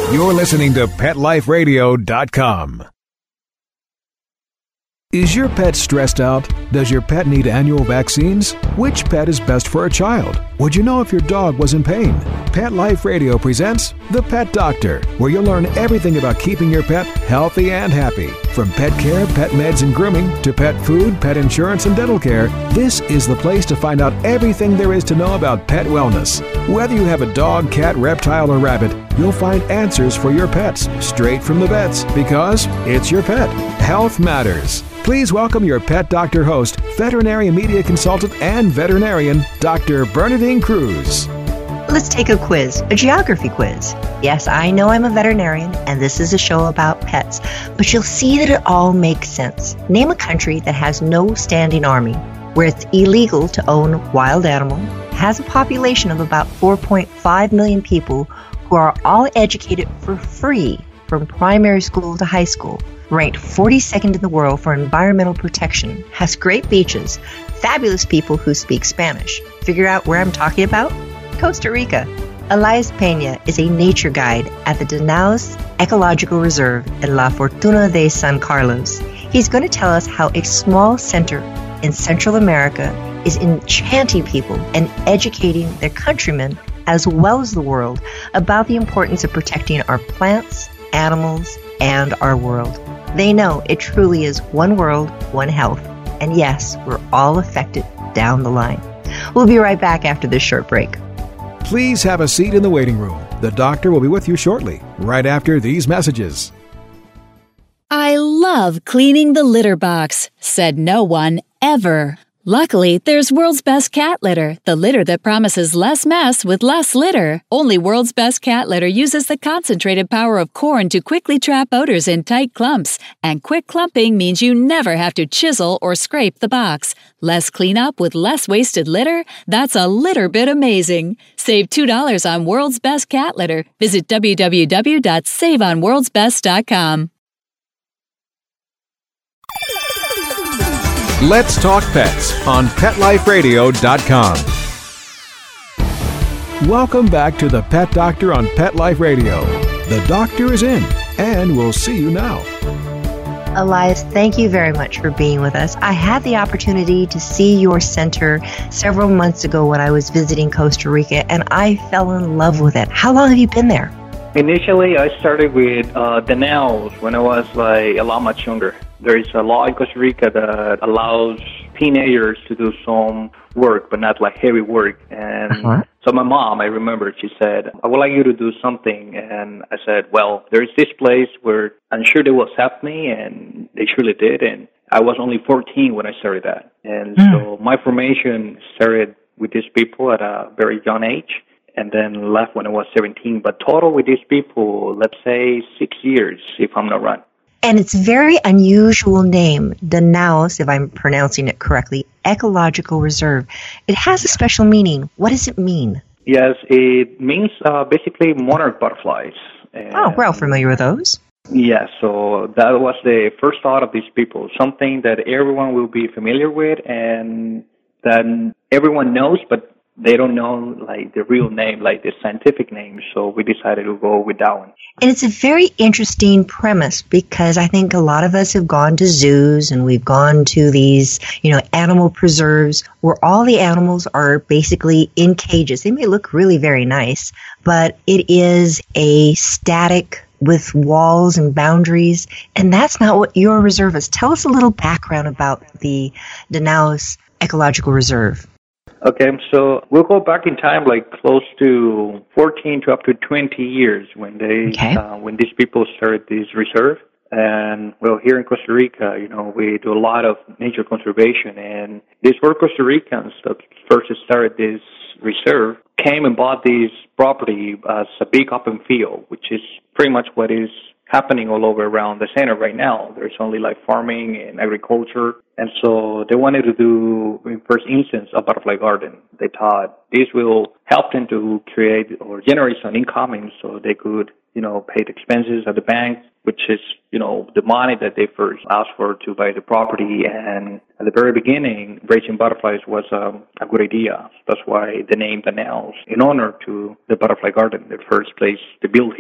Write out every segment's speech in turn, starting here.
You're listening to PetLifeRadio.com. Is your pet stressed out? Does your pet need annual vaccines? Which pet is best for a child? Would you know if your dog was in pain? Pet Life Radio presents The Pet Doctor, where you'll learn everything about keeping your pet healthy and happy. From pet care, pet meds and grooming, to pet food, pet insurance, and dental care, this is the place to find out everything there is to know about pet wellness. Whether you have a dog, cat, reptile, or rabbit, you'll find answers for your pets straight from the vets, because it's your pet. Health matters. Please welcome your Pet Doctor host, veterinary media consultant and veterinarian, Dr. Bernadine Cruz. Let's take a quiz, a geography quiz. Yes, I know I'm a veterinarian, and this is a show about pets, but you'll see that it all makes sense. Name a country that has no standing army, where it's illegal to own wild animal, has a population of about 4.5 million people who are all educated for free from primary school to high school, ranked 42nd in the world for environmental protection, has great beaches, fabulous people who speak Spanish. Figure out where I'm talking about? Costa Rica. Elias Pena is a nature guide at the Danaos Ecological Reserve in La Fortuna de San Carlos. He's going to tell us how a small center in Central America is enchanting people and educating their countrymen as well as the world about the importance of protecting our plants, animals, and our world. They know it truly is one world, one health. And yes, we're all affected down the line. We'll be right back after this short break. Please have a seat in the waiting room. The doctor will be with you shortly, right after these messages. I love cleaning the litter box, said no one ever. Luckily, there's World's Best Cat Litter, the litter that promises less mess with less litter. Only World's Best Cat Litter uses the concentrated power of corn to quickly trap odors in tight clumps. And quick clumping means you never have to chisel or scrape the box. Less cleanup with less wasted litter? That's a litter bit amazing. Save $2 on World's Best Cat Litter. Visit www.saveonworldsbest.com. Let's Talk Pets on PetLifeRadio.com. Welcome back to the Pet Doctor on Pet Life Radio. The doctor is in, and we'll see you now. Elias, thank you very much for being with us. I had the opportunity to see your center several months ago when I was visiting Costa Rica, and I fell in love with it. How long have you been there? Initially, I started with Danaos when I was a lot much younger. There is a law in Costa Rica that allows teenagers to do some work, but not heavy work. And so my mom, I remember, she said, I would like you to do something. And I said, well, there's this place where I'm sure they will accept me, and they surely did. And I was only 14 when I started that. And so my formation started with these people at a very young age, and then left when I was 17. But total with these people, let's say 6 years, if I'm not wrong. And it's a very unusual name, Danaos, if I'm pronouncing it correctly, Ecological Reserve. It has a special meaning. What does it mean? Yes, it means basically monarch butterflies. And we're all familiar with those. Yeah, so that was the first thought of these people, something that everyone will be familiar with and that everyone knows, but they don't know the real name, the scientific name, so we decided to go with that one. And it's a very interesting premise because I think a lot of us have gone to zoos and we've gone to these, animal preserves where all the animals are basically in cages. They may look really very nice, but it is a static with walls and boundaries, and that's not what your reserve is. Tell us a little background about the Danaos Ecological Reserve. Okay, so we'll go back in time close to 14 to up to 20 years when when these people started this reserve. And well, here in Costa Rica, we do a lot of nature conservation, and these were Costa Ricans that first started this reserve, came and bought this property as a big open field, which is pretty much what is happening all over around the center right now. There's only farming and agriculture. And so they wanted to do, in first instance, a butterfly garden. They thought this will help them to create or generate some income, and so they could, pay the expenses at the bank, which is, the money that they first asked for to buy the property. And at the very beginning, raising butterflies was a good idea. That's why the name Danaos, in honor to the butterfly garden, the first place to build here.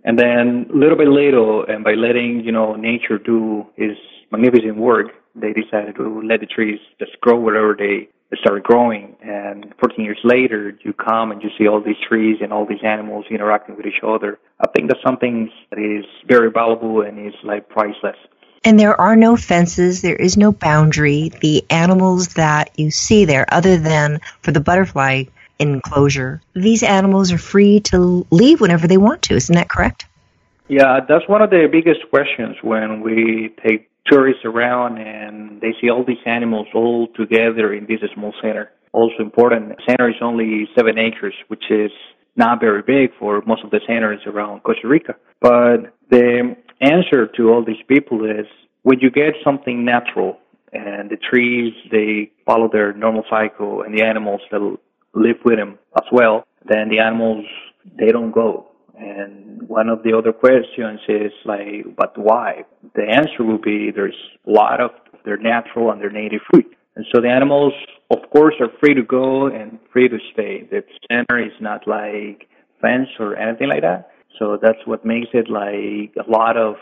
And then little by little, and by letting, nature do its magnificent work, they decided to let the trees just grow wherever they started growing. And 14 years later, you come and you see all these trees and all these animals interacting with each other. I think that's something that is very valuable and is like priceless. And there are no fences, there is no boundary. The animals that you see there, other than for the butterfly enclosure, these animals are free to leave whenever they want to. Isn't that correct? Yeah, that's one of the biggest questions when we take tourists around and they see all these animals all together in this small center. Also important, the center is only 7 acres, which is not very big for most of the centers around Costa Rica. But the answer to all these people is when you get something natural and the trees, they follow their normal cycle and the animals that live with them as well, then the animals, they don't go. And one of the other questions is like, but why? The answer will be there's a lot of their natural and their native food. And so the animals, of course, are free to go and free to stay. The center is not like fence or anything like that. So that's what makes it like a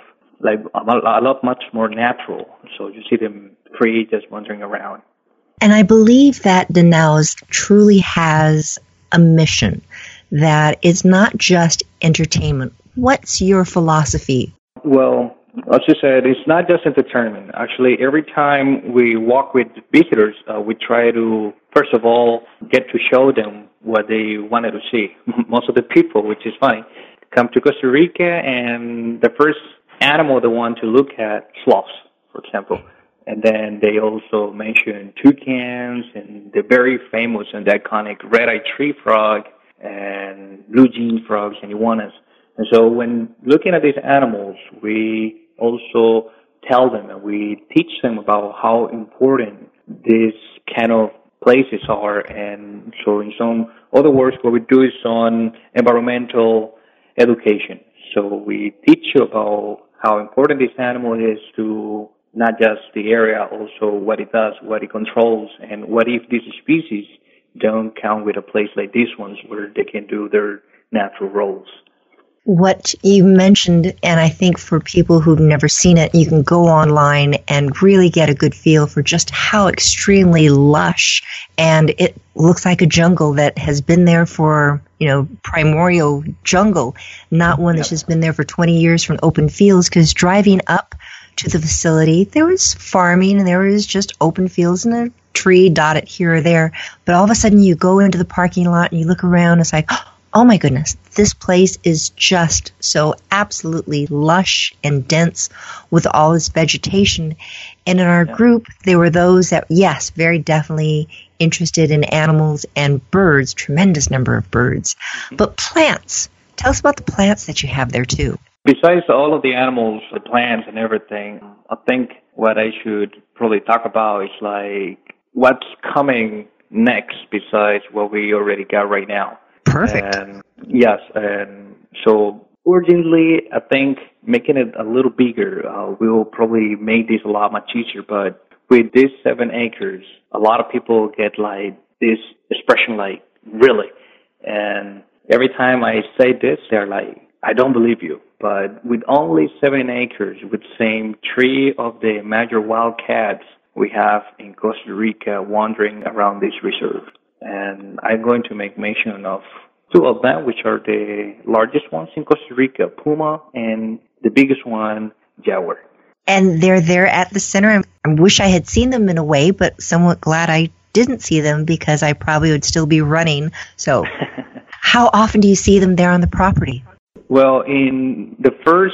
lot much more natural. So you see them free just wandering around. And I believe that Danaos truly has a mission, that it's not just entertainment. What's your philosophy? Well, as you said, it's not just entertainment. Actually, every time we walk with visitors, we try to, first of all, get to show them what they wanted to see. Most of the people, which is funny, come to Costa Rica, and the first animal they want to look at, sloths, for example. And then they also mention toucans and the very famous and the iconic red-eyed tree frog and blue jean frogs and iguanas. And so when looking at these animals, we also tell them and we teach them about how important these kind of places are. And so in some other words, what we do is on environmental education. So we teach you about how important this animal is to not just the area, also what it does, what it controls, and what if these species don't count with a place like these ones where they can do their natural roles. What you mentioned, and I think for people who've never seen it, you can go online and really get a good feel for just how extremely lush, and it looks like a jungle that has been there for, primordial jungle, not one that's just been there for 20 years from open fields, because driving up to the facility, there was farming and there was just open fields and a tree dotted here or there. But all of a sudden you go into the parking lot and you look around, it's like, oh my goodness, this place is just so absolutely lush and dense with all this vegetation. And in our group, there were those that, yes, very definitely interested in animals and birds, tremendous number of birds. But plants, tell us about the plants that you have there too. Besides all of the animals, the plants and everything, I think what I should probably talk about is like what's coming next besides what we already got right now. Perfect. And yes, and so urgently, I think making it a little bigger will probably make this a lot much easier. But with these 7 acres, a lot of people get like this expression like, really? And every time I say this, they're like, I don't believe you. But with only 7 acres, with the same 3 of the major wildcats we have in Costa Rica wandering around this reserve. And I'm going to make mention of 2 of them, which are the largest ones in Costa Rica, puma, and the biggest one, jaguar. And they're there at the center. I wish I had seen them in a way, but somewhat glad I didn't see them because I probably would still be running. So how often do you see them there on the property? Well, in the first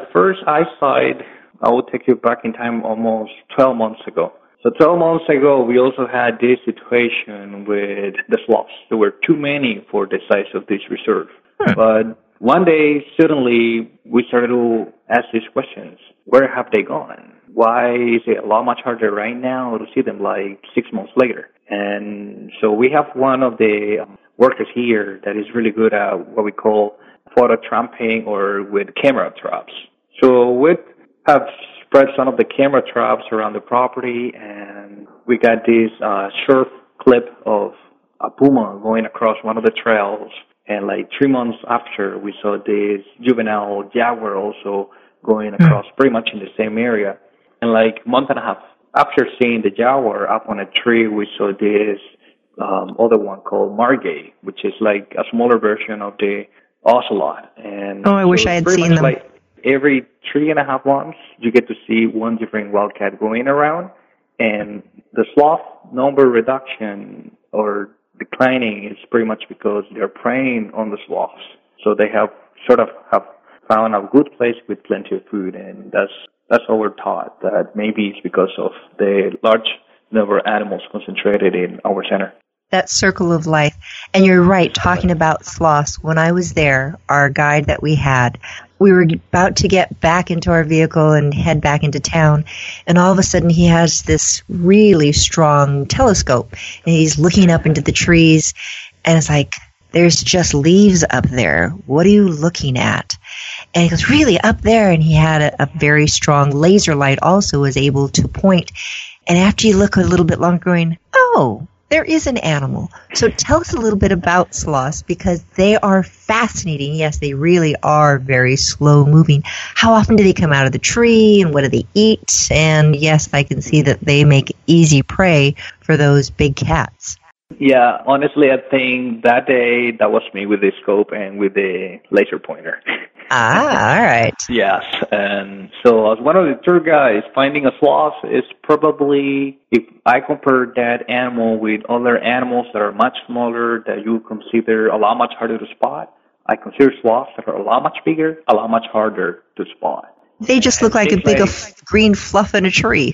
eyesight, I will take you back in time almost 12 months ago. So 12 months ago, we also had this situation with the sloths. There were too many for the size of this reserve. But one day, suddenly, we started to ask these questions. Where have they gone? Why is it a lot much harder right now to see them like 6 months later? And so we have one of the workers here that is really good at what we call photo trapping or with camera traps. So we have spread some of the camera traps around the property, and we got this short clip of a puma going across one of the trails, And like 3 months after, we saw this juvenile jaguar also going across pretty much in the same area. And like a month and a half after seeing the jaguar up on a tree, we saw this other one called margay, which is like a smaller version of the ocelot. And I wish I had seen them. Like every 3.5 months, you get to see one different wildcat going around. And the sloth number reduction or declining is pretty much because they're preying on the sloths. So they have found a good place with plenty of food, and that's how we're taught that maybe it's because of the large number of animals concentrated in our center. That circle of life. And you're right, talking about sloths. When I was there, our guide that we had, we were about to get back into our vehicle and head back into town, and all of a sudden he has this really strong telescope, and he's looking up into the trees, and it's like, there's just leaves up there. What are you looking at? And he goes, really, up there? And he had a very strong laser light also, was able to point. And after you look a little bit longer, going, oh, there is an animal. So tell us a little bit about sloths, because they are fascinating. Yes, they really are very slow moving. How often do they come out of the tree, and what do they eat? And yes, I can see that they make easy prey for those big cats. Yeah, honestly, I think that day that was me with the scope and with the laser pointer. All right. Yes, and so as one of the tour guides, finding a sloth is probably, if I compare that animal with other animals that are much smaller, that you consider a lot much harder to spot, I consider sloths that are a lot much bigger, a lot much harder to spot. They just look like a big green fluff in a tree.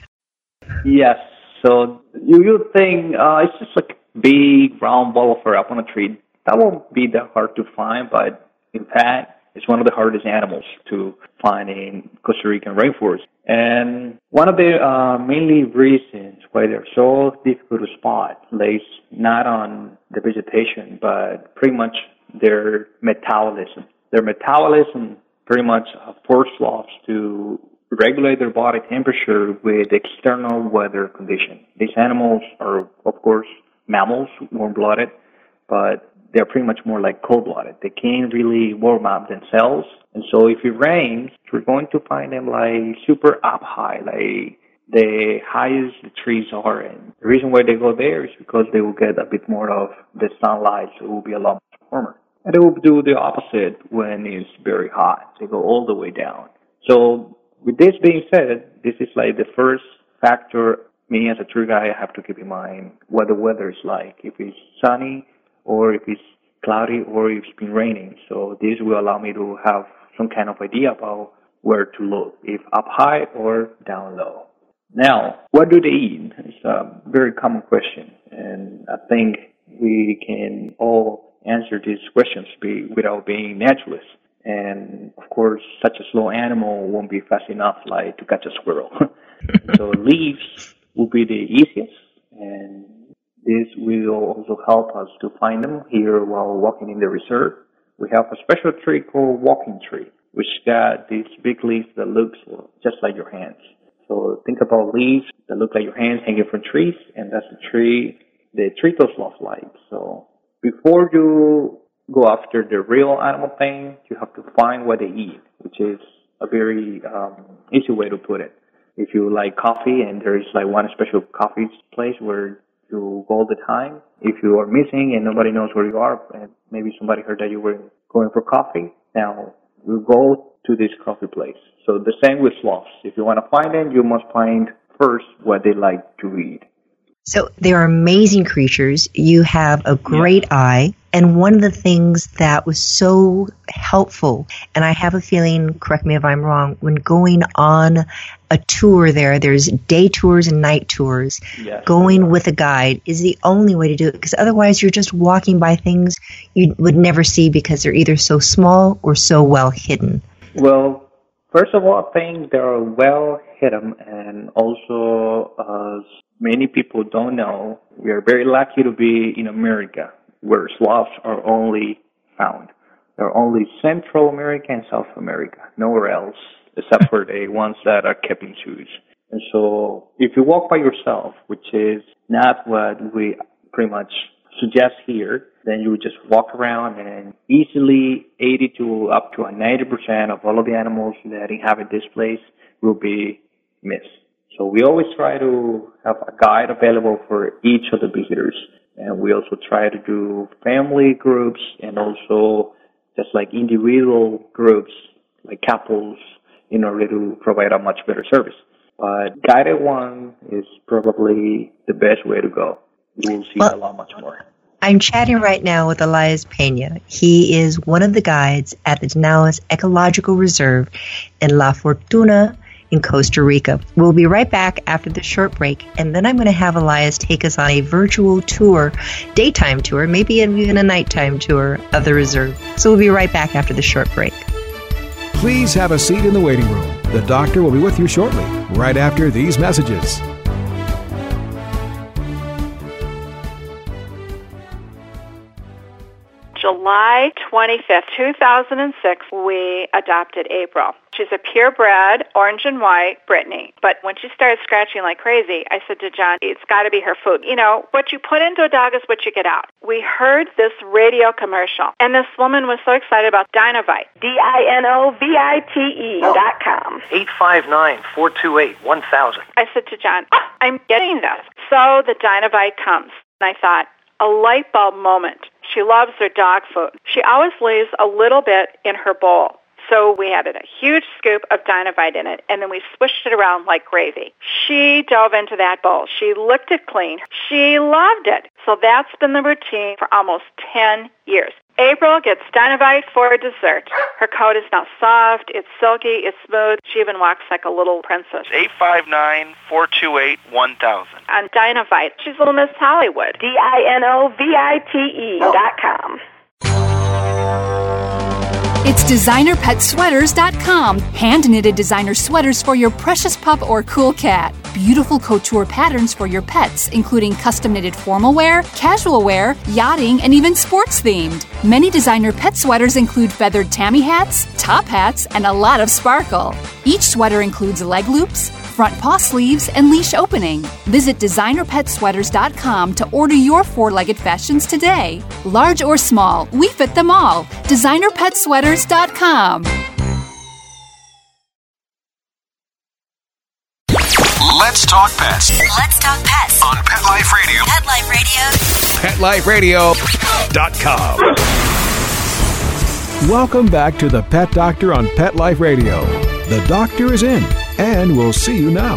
Yes, so you think it's just like big round ball of fur up on a tree. That won't be that hard to find, but in fact, it's one of the hardest animals to find in Costa Rican rainforest. And one of the mainly reasons why they're so difficult to spot lays not on the vegetation, but pretty much their metabolism. Their metabolism pretty much forces sloths to regulate their body temperature with external weather conditions. These animals are, of course, mammals, warm-blooded, but they're pretty much more like cold-blooded. They can't really warm up themselves. And so if it rains, you're going to find them like super up high, like the highest the trees are. And the reason why they go there is because they will get a bit more of the sunlight, so it will be a lot warmer. And they will do the opposite when it's very hot. They go all the way down. So with this being said, this is like the first factor me as a tour guide have to keep in mind what the weather is like, if it's sunny or if it's cloudy or if it's been raining. So this will allow me to have some kind of idea about where to look, if up high or down low. Now, what do they eat? It's a very common question, and I think we can all answer these questions without being naturalists. And of course, such a slow animal won't be fast enough like to catch a squirrel. So leaves will be the easiest, and this will also help us to find them here while walking in the reserve. We have a special tree called walking tree, which got these big leaves that looks just like your hands. So think about leaves that look like your hands hanging from trees, and that's the tree the treacle sloth like. So before you go after the real animal thing, you have to find what they eat, which is a very easy way to put it. If you like coffee and there is like one special coffee place where you go all the time, if you are missing and nobody knows where you are, and maybe somebody heard that you were going for coffee, now you go to this coffee place. So the same with sloths. If you want to find them, you must find first what they like to eat. So they are amazing creatures. You have a great eye. And one of the things that was so helpful, and I have a feeling, correct me if I'm wrong, when going on a tour there's day tours and night tours. Yes. Going with a guide is the only way to do it, because otherwise you're just walking by things you would never see because they're either so small or so well hidden. Well, first of all, I think they're well hidden, and also as many people don't know, we are very lucky to be in America, where sloths are only found. They're only Central America and South America, nowhere else, except for the ones that are kept in zoos. And so if you walk by yourself, which is not what we pretty much suggest here, then you would just walk around and easily 80 to up to 90% of all of the animals that inhabit this place will be missed. So we always try to have a guide available for each of the visitors. And we also try to do family groups and also just like individual groups, like couples, in order to provide a much better service. But guided one is probably the best way to go. You will see a lot much more. I'm chatting right now with Elias Pena. He is one of the guides at the Danaos Ecological Reserve in La Fortuna in Costa Rica. We'll be right back after the short break, and then I'm going to have Elias take us on a virtual tour, daytime tour, maybe even a nighttime tour of the reserve. So we'll be right back after the short break. Please have a seat in the waiting room. The doctor will be with you shortly, right after these messages. July 25th, 2006, we adopted April. She's a purebred, orange and white Brittany. But when she started scratching like crazy, I said to John, it's got to be her food. You know, what you put into a dog is what you get out. We heard this radio commercial, and this woman was so excited about Dinovite. DINOVITE.com. 859-428-1000. I said to John, I'm getting this. So the Dinovite comes, and I thought, a light bulb moment. She loves her dog food. She always leaves a little bit in her bowl. So we added a huge scoop of Dinovite in it, and then we swished it around like gravy. She dove into that bowl. She licked it clean. She loved it. So that's been the routine for almost 10 years. April gets Dinovite for dessert. Her coat is now soft, it's silky, it's smooth. She even walks like a little princess. 859-428-1000. On Dinovite, she's little Miss Hollywood. DINOVITE.com. It's DesignerPetSweaters.com. Hand-knitted designer sweaters for your precious pup or cool cat. Beautiful couture patterns for your pets, including custom-knitted formal wear, casual wear, yachting, and even sports-themed. Many designer pet sweaters include feathered tammy hats, top hats, and a lot of sparkle. Each sweater includes leg loops, front paw sleeves, and leash opening. Visit DesignerPetSweaters.com to order your four-legged fashions today. Large or small, we fit them all. DesignerPetSweaters.com. Let's talk pets. Let's talk pets On Pet Life Radio. Pet Life Radio. PetLifeRadio.com. Welcome back to the Pet Doctor on Pet Life Radio. The doctor is in, and we'll see you now.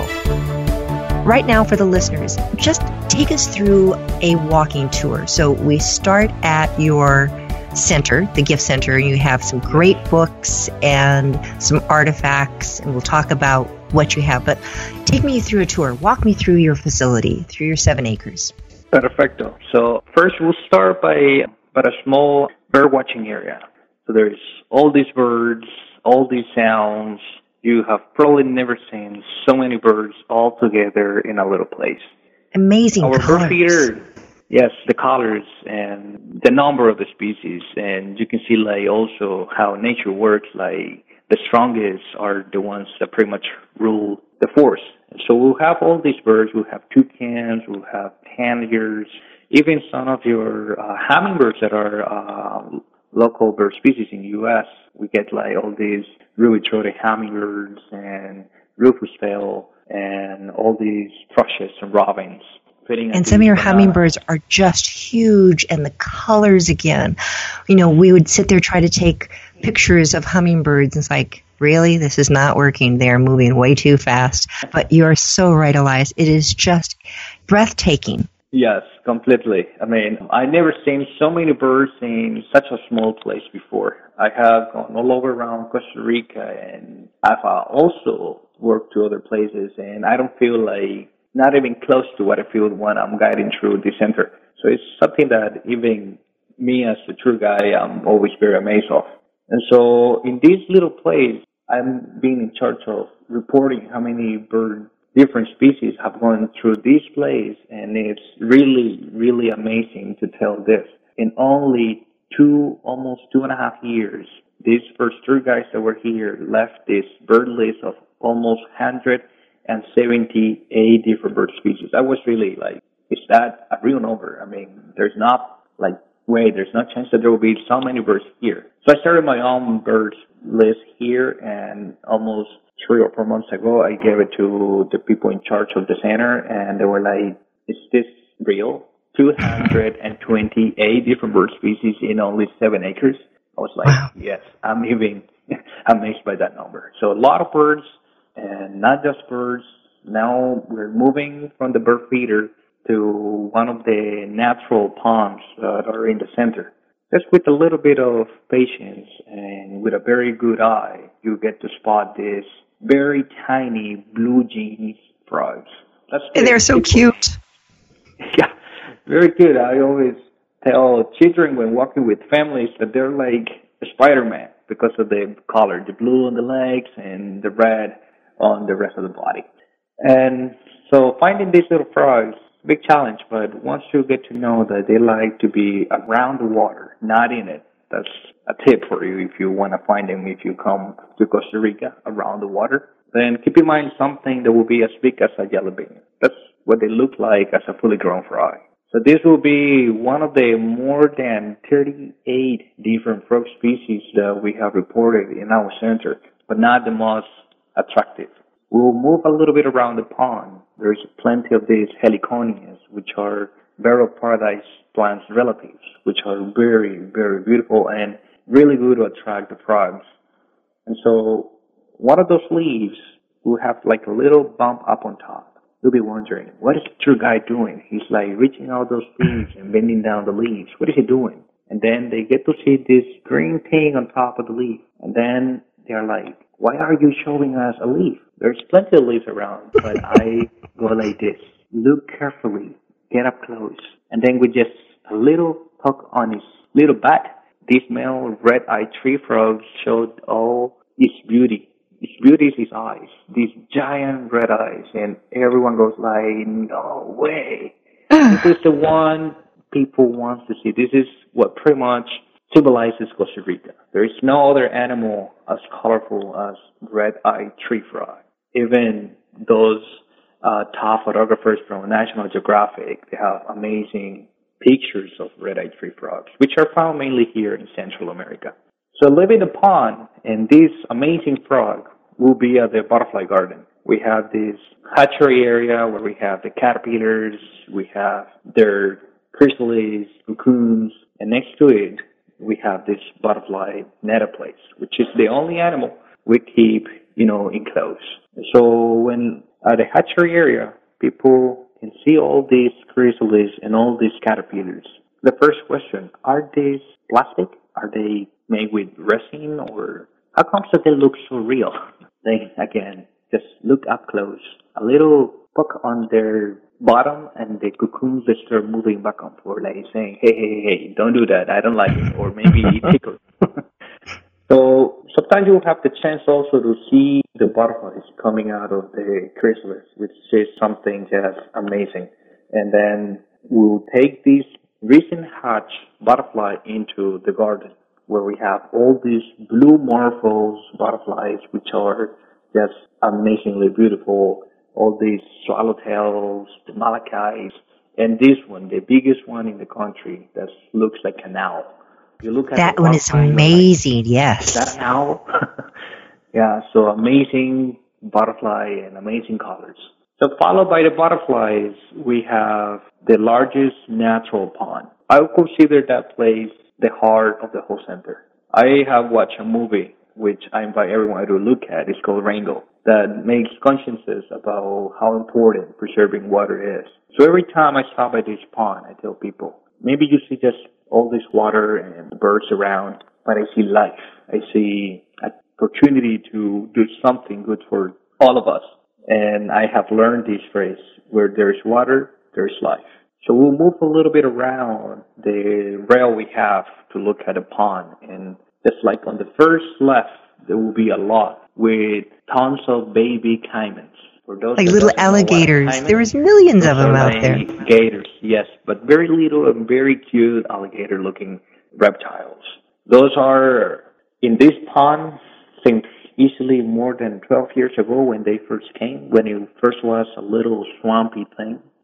Right now, for the listeners, just take us through a walking tour. So we start at your center, the gift center, and you have some great books and some artifacts, and we'll talk about what you have. But take me through a tour. Walk me through your facility, through your 7 acres. Perfecto. So first we'll start by a small bird watching area. So there's all these birds, all these sounds. You have probably never seen so many birds all together in a little place. Amazing Our colors. bird feeder, yes, the colors and the number of the species. And you can see like also how nature works. Like the strongest are the ones that pretty much rule the forest. And so we'll have all these birds. We'll have toucans, we'll have tanagers, even some of your hummingbirds that are local bird species in the U.S. We get like all these ruby-throated hummingbirds and rufous tail and all these thrushes and robins. And some of your hummingbirds are just huge, and the colors again. You know, we would sit there try to take pictures of hummingbirds, and it's like, really? This is not working. They're moving way too fast. But you are so right, Elias. It is just breathtaking. Yes, completely. I mean, I never seen so many birds in such a small place before. I have gone all over around Costa Rica, and I've also worked to other places, and I don't feel like not even close to what I feel when I'm guiding through the center. So it's something that even me as a tour guide, I'm always very amazed of. And so in this little place, I'm being in charge of reporting how many different species have gone through this place, and it's really, really amazing to tell this. In only almost 2.5 years, these first tour guides that were here left this bird list of almost 178 different bird species. I was really like, is that a real number? I mean, there's not like wait, there's no chance that there will be so many birds here. So I started my own birds list here, and almost 3 or 4 months ago, I gave it to the people in charge of the center, and they were like, is this real? 228 different bird species in only 7 acres. I was like, wow. Yes, I'm even amazed by that number. So a lot of birds, and not just birds. Now we're moving from the bird feeder to one of the natural ponds that are in the center. Just with a little bit of patience and with a very good eye, you get to spot these very tiny blue jeans frogs. And they're so cute. Yeah, very good. I always tell children when walking with families that they're like a Spider-Man because of the color, the blue on the legs and the red on the rest of the body. And so finding these little frogs, big challenge, but once you get to know that they like to be around the water, not in it, that's a tip for you if you want to find them if you come to Costa Rica around the water. Then keep in mind something that will be as big as a jelly bean. That's what they look like as a fully grown frog. So this will be one of the more than 38 different frog species that we have reported in our center, but not the most attractive. We'll move a little bit around the pond. There's plenty of these heliconias, which are bird of paradise plants relatives, which are very, very beautiful and really good to attract the frogs. And so one of those leaves will have like a little bump up on top. You'll be wondering, what is the tour guide doing? He's like reaching out those leaves and bending down the leaves. What is he doing? And then they get to see this green thing on top of the leaf. And then they're like, why are you showing us a leaf? There's plenty of leaves around, but I go like this. Look carefully, get up close. And then with just a little poke on his little butt, this male red-eyed tree frog showed all his beauty. His beauty is his eyes, these giant red eyes, and everyone goes like, no way. This is the one people want to see. This is what pretty much symbolizes Costa Rica. There is no other animal as colorful as red-eyed tree frog. Even those top photographers from National Geographic, they have amazing pictures of red-eyed tree frogs, which are found mainly here in Central America. So leaving the pond, and this amazing frog will be at the butterfly garden. We have this hatchery area where we have the caterpillars, we have their chrysalids, cocoons, and next to it, we have this butterfly netted place, which is the only animal we keep, enclosed. So when at the hatchery area, people can see all these chrysalids and all these caterpillars. The first question, are these plastic? Are they made with resin, or how come that they look so real? Then again, just look up close. A little poke on their bottom, and the cocoons they start moving back and forth, like saying, hey, don't do that. I don't like it. Or maybe it tickles. So sometimes you'll have the chance also to see the butterflies coming out of the chrysalis, which is something just amazing. And then we'll take these recent hatch butterfly into the garden, where we have all these blue morphos butterflies, which are just amazingly beautiful. All these swallowtails, the malachis, and this one, the biggest one in the country, that looks like an owl. You look at that one is amazing, like, yes. Is that an owl? Yeah, so amazing butterfly and amazing colors. So followed by the butterflies, we have the largest natural pond. I would consider that place the heart of the whole center. I have watched a movie, which I invite everyone to look at. It's called Rainbow, that makes consciences about how important preserving water is. So every time I stop at this pond, I tell people, maybe you see just all this water and birds around, but I see life. I see an opportunity to do something good for all of us. And I have learned this phrase, where there's water, there's life. So we'll move a little bit around the rail we have to look at the pond. And just like on the first left, there will be a lot with tons of baby caimans. Like little alligators. There's millions of them out there. Gators, yes, but very little and very cute alligator-looking reptiles. Those are in this pond since easily more than 12 years ago when they first came, when it first was a little swampy thing.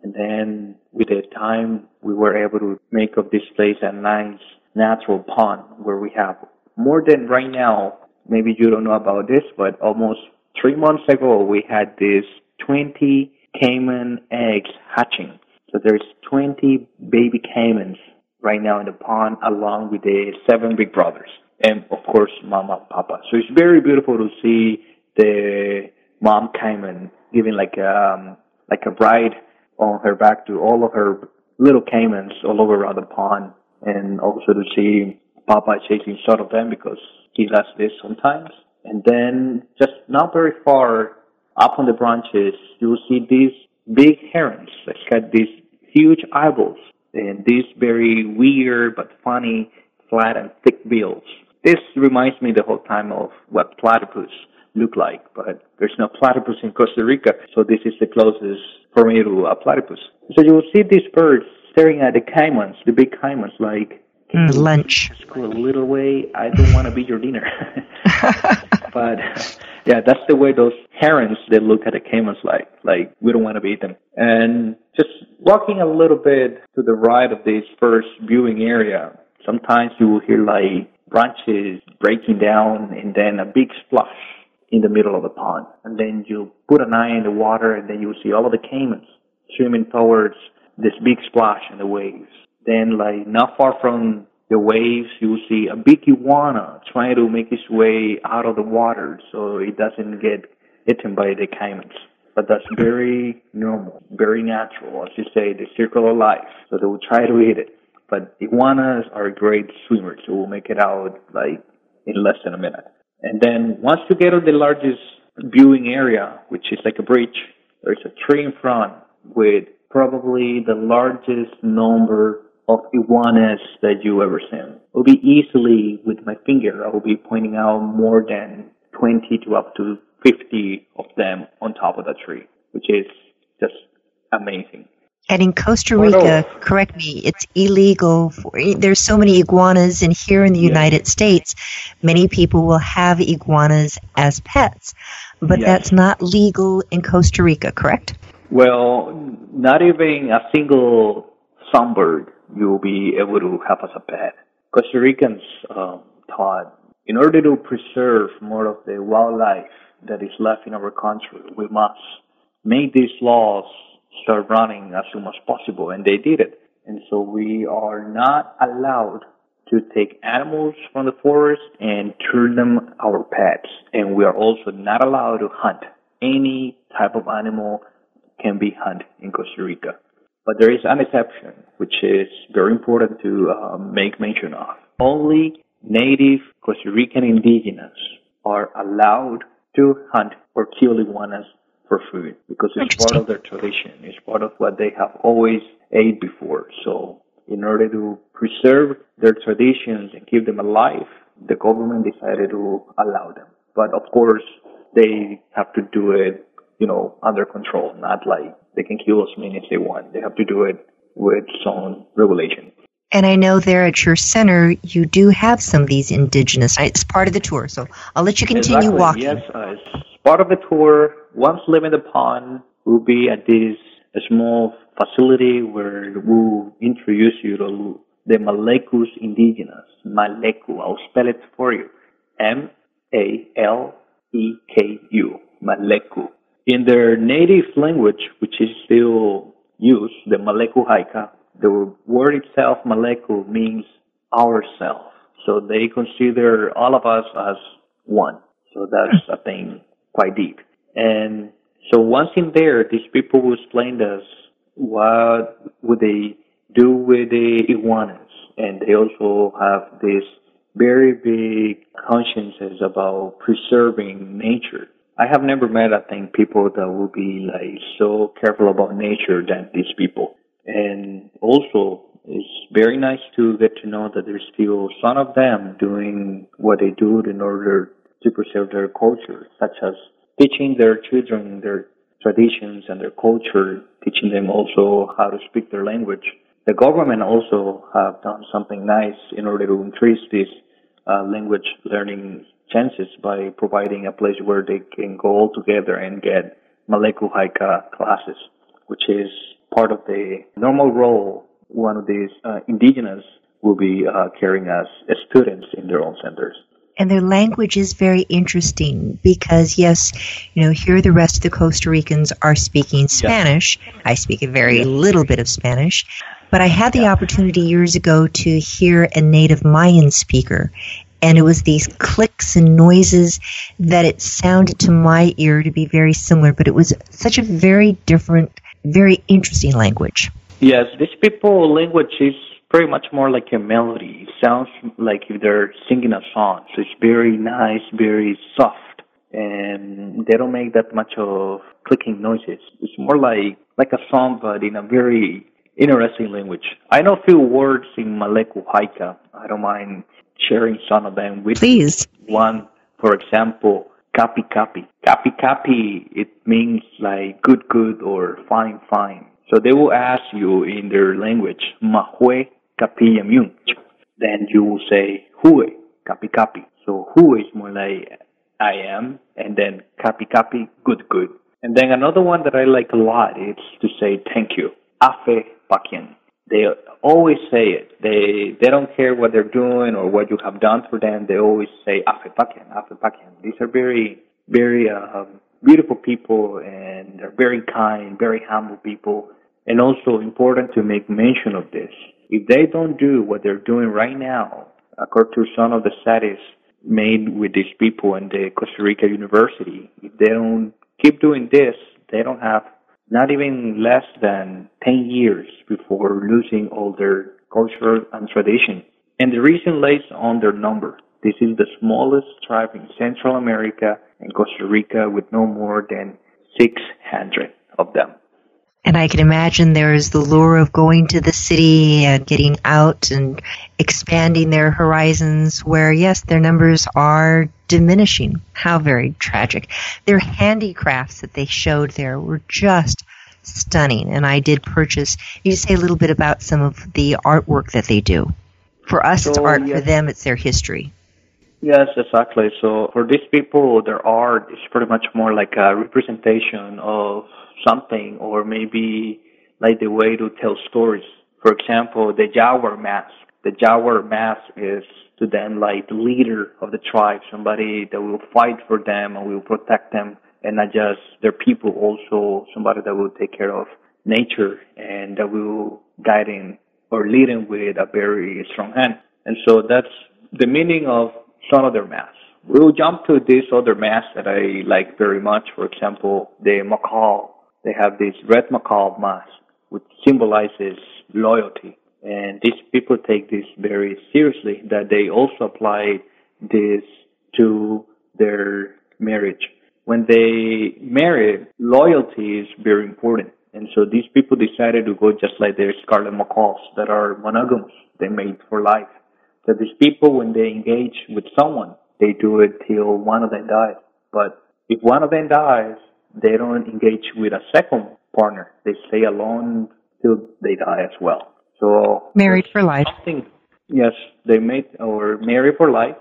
And then with the time, we were able to make of this place a nice natural pond where we have more than right now. Maybe you don't know about this, but almost 3 months ago, we had this 20 caiman eggs hatching. So there's 20 baby caimans right now in the pond, along with the 7 big brothers. And, of course, Mama and Papa. So it's very beautiful to see the mom caiman giving like a bride on her back to all of her little caimans all over around the pond. And also to see Papa chasing shot of them because he does this sometimes. And then just not very far up on the branches, you'll see these big herons that got these huge eyeballs and these very weird but funny flat and thick bills. This reminds me the whole time of what platypus look like, but there's no platypus in Costa Rica, so this is the closest for me to a platypus. So you will see these birds staring at the caimans, the big caimans, like, lunch. Just go a little way. I don't want to be your dinner. But yeah, that's the way those herons, they look at the caimans like we don't want to eat them. And just walking a little bit to the right of this first viewing area, sometimes you will hear like branches breaking down and then a big splash in the middle of the pond. And then you put an eye in the water and then you see all of the caimans swimming towards this big splash in the waves. Then, like, not far from the waves, you will see a big iguana trying to make its way out of the water so it doesn't get eaten by the caimans. But that's very normal, very natural, as you say, the circle of life. So they will try to eat it. But iguanas are great swimmers, so will make it out, like, in less than a minute. And then once you get to the largest viewing area, which is like a bridge, there's a tree in front with probably the largest number of iguanas that you ever seen. It will be easily, with my finger, I will be pointing out more than 20 to up to 50 of them on top of the tree, which is just amazing. And in Costa Rica, correct me, it's illegal. There's so many iguanas, and here in the United States, many people will have iguanas as pets. But that's not legal in Costa Rica, correct? Well, not even a single sunbird you will be able to have as a pet. Costa Ricans thought in order to preserve more of the wildlife that is left in our country, we must make these laws start running as soon as possible, and they did it. And so we are not allowed to take animals from the forest and turn them our pets. And we are also not allowed to hunt. Any type of animal can be hunted in Costa Rica. But there is an exception, which is very important to make mention of. Only native Costa Rican indigenous are allowed to hunt or kill iguanas for food because it's part of their tradition. It's part of what they have always ate before. So in order to preserve their traditions and keep them alive, the government decided to allow them. But of course, they have to do it, under control, not like they can kill as many as they want. They have to do it with some regulation. And I know there at your center, you do have some of these indigenous. It's part of the tour, so I'll let you continue walking. Yes, it's part of the tour. Once leaving the pond, we'll be at this small facility where we'll introduce you to the Malecus indigenous. Maleku, I'll spell it for you. M-A-L-E-K-U. Maleku. In their native language, which is still used, the Maleku Haika, the word itself, Maleku, means ourself. So they consider all of us as one. So that's a thing quite deep. And so once in there, these people will explain to us what would they do with the iguanas. And they also have this very big consciences about preserving nature. I have never met, people that will be like so careful about nature than these people. And also, it's very nice to get to know that there's still some of them doing what they do in order to preserve their culture, such as teaching their children their traditions and their culture, teaching them also how to speak their language. The government also have done something nice in order to increase this language learning chances by providing a place where they can go all together and get Maleku Haika classes, which is part of the normal role one of these indigenous will be carrying as students in their own centers. And their language is very interesting because, yes, here the rest of the Costa Ricans are speaking Spanish. Yeah. I speak a very little bit of Spanish. But I had the opportunity years ago to hear a native Mayan speaker. And it was these clicks and noises that it sounded to my ear to be very similar. But it was such a very different, very interesting language. Yes, this people language is pretty much more like a melody. It sounds like if they're singing a song. So it's very nice, very soft. And they don't make that much of clicking noises. It's more like a song, but in a very interesting language. I know a few words in Maleku Haika. I don't mind sharing some of them with you. Please. One, for example, kapi kapi. Kapi kapi, it means like good, good, or fine, fine. So they will ask you in their language, mahue kapi yamyun. Then you will say, hue kapi kapi. So hue is more like I am, and then kapi kapi, good, good. And then another one that I like a lot is to say thank you. Afe pakien. They always say it. They don't care what they're doing or what you have done for them. They always say afe pakien, afe pakien. These are very, very beautiful people, and they're very kind, very humble people. And also important to make mention of this. If they don't do what they're doing right now, according to some of the studies made with these people in the Costa Rica University, if they don't keep doing this, they don't have not even less than 10 years before losing all their culture and tradition. And the reason lays on their number. This is the smallest tribe in Central America and Costa Rica with no more than 600 of them. And I can imagine there's the lure of going to the city and getting out and expanding their horizons where, yes, their numbers are diminishing. How very tragic. Their handicrafts that they showed there were just stunning. And I did purchase. You say a little bit about some of the artwork that they do. For us, it's art. Yes. For them, it's their history. Yes, exactly. So for these people, their art is pretty much more like a representation of something, or maybe like the way to tell stories. For example, the Jaguar mask. The Jaguar mask is to them like the leader of the tribe, somebody that will fight for them and will protect them, and not just their people, also somebody that will take care of nature and that will guide him or lead him with a very strong hand. And so that's the meaning of some of their masks. We'll jump to this other mask that I like very much. For example, the macaw. They have this red macaw mask, which symbolizes loyalty. And these people take this very seriously, that they also apply this to their marriage. When they marry, loyalty is very important. And so these people decided to go just like their scarlet macaws that are monogamous. They mate for life. So these people, when they engage with someone, they do it till one of them dies. But if one of them dies, they don't engage with a second partner. They stay alone till they die as well. So married for life. Yes, they mate or marry for life,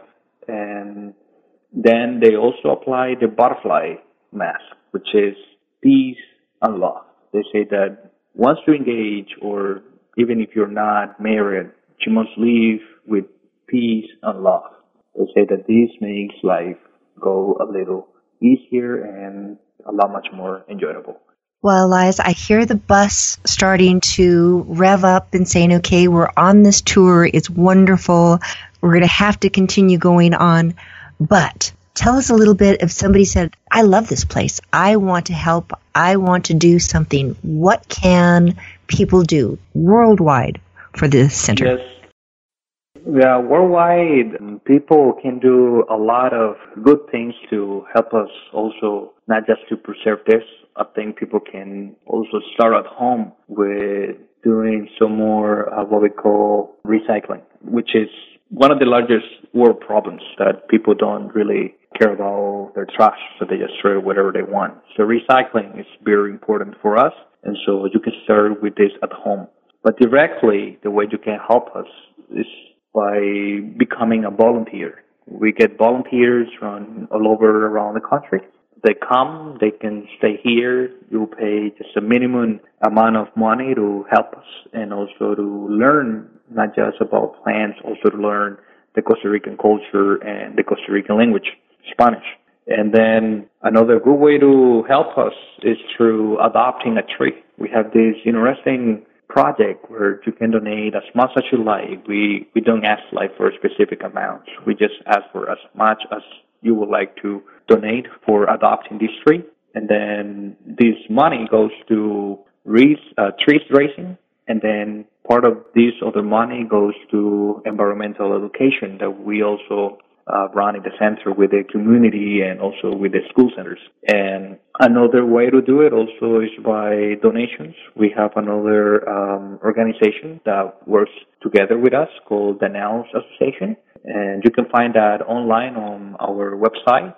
and then they also apply the butterfly mask, which is peace and love. They say that once you engage, or even if you're not married, you must live with peace and love. They say that this makes life go a little easier and a lot much more enjoyable. Well, Elias, I hear the bus starting to rev up and saying, okay, we're on this tour. It's wonderful. We're going to have to continue going on. But tell us a little bit, if somebody said, I love this place. I want to help. I want to do something. What can people do worldwide for this center? Yes. Yeah, worldwide, people can do a lot of good things to help us also, not just to preserve this. I think people can also start at home with doing some more what we call recycling, which is one of the largest world problems, that people don't really care about their trash, so they just throw whatever they want. So recycling is very important for us, and so you can start with this at home. But directly, the way you can help us is by becoming a volunteer. We get volunteers from all over around the country they come, they can stay here. You'll pay just a minimum amount of money to help us and also to learn not just about plants, also to learn the Costa Rican culture and the Costa Rican language, Spanish. And then another good way to help us is through adopting a tree. We have this interesting project where you can donate as much as you like. We don't ask for specific amounts. We just ask for as much as you would like to donate for adopting this tree. And then this money goes to trees raising, and then part of this other money goes to environmental education that we also run in the center with the community and also with the school centers. And another way to do it also is by donations. We have another organization that works together with us called the NELS Association. And you can find that online on our website,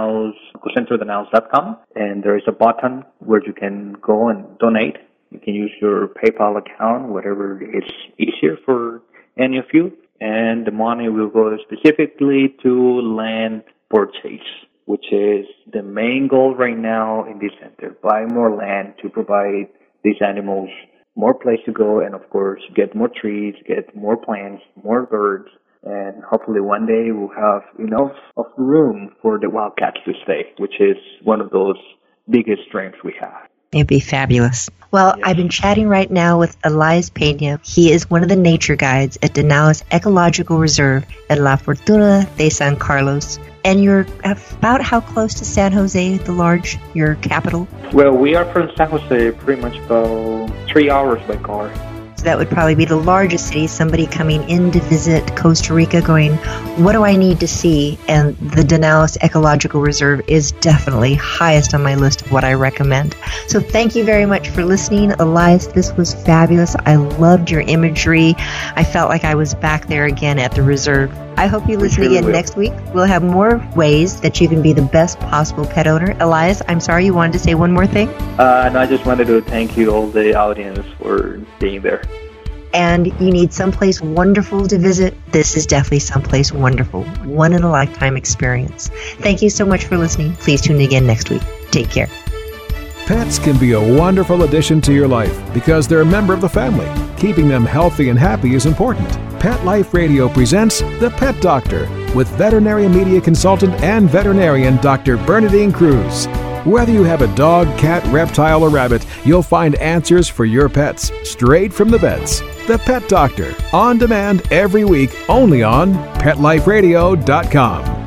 CoCentroDeNELS.com. And there is a button where you can go and donate. You can use your PayPal account, whatever is easier for any of you. And the money will go specifically to land purchase, which is the main goal right now in this center. Buy more land to provide these animals more place to go and, of course, get more trees, get more plants, more birds, and hopefully one day we'll have enough of room for the wildcats to stay, which is one of those biggest strengths we have. It'd be fabulous. Well, yes. I've been chatting right now with Elias Pena. He is one of the nature guides at Danaos Ecological Reserve at La Fortuna de San Carlos. And you're about how close to San Jose, your capital? Well, we are from San Jose, pretty much about 3 hours by car. So that would probably be the largest city, somebody coming in to visit Costa Rica going, what do I need to see? And the Danaos Ecological Reserve is definitely highest on my list of what I recommend. So thank you very much for listening, Elias. This was fabulous. I loved your imagery. I felt like I was back there again at the reserve. I hope you listen again next week. We'll have more ways that you can be the best possible pet owner. Elias, I'm sorry, you wanted to say one more thing? No, I just wanted to thank you, all the audience, for being there. And you need someplace wonderful to visit, this is definitely someplace wonderful. One-in-a-lifetime experience. Thank you so much for listening. Please tune in again next week. Take care. Pets can be a wonderful addition to your life because they're a member of the family. Keeping them healthy and happy is important. Pet Life Radio presents The Pet Doctor with veterinary media consultant and veterinarian Dr. Bernadine Cruz. Whether you have a dog, cat, reptile, or rabbit, you'll find answers for your pets straight from the vets. The Pet Doctor, on demand every week, only on PetLifeRadio.com.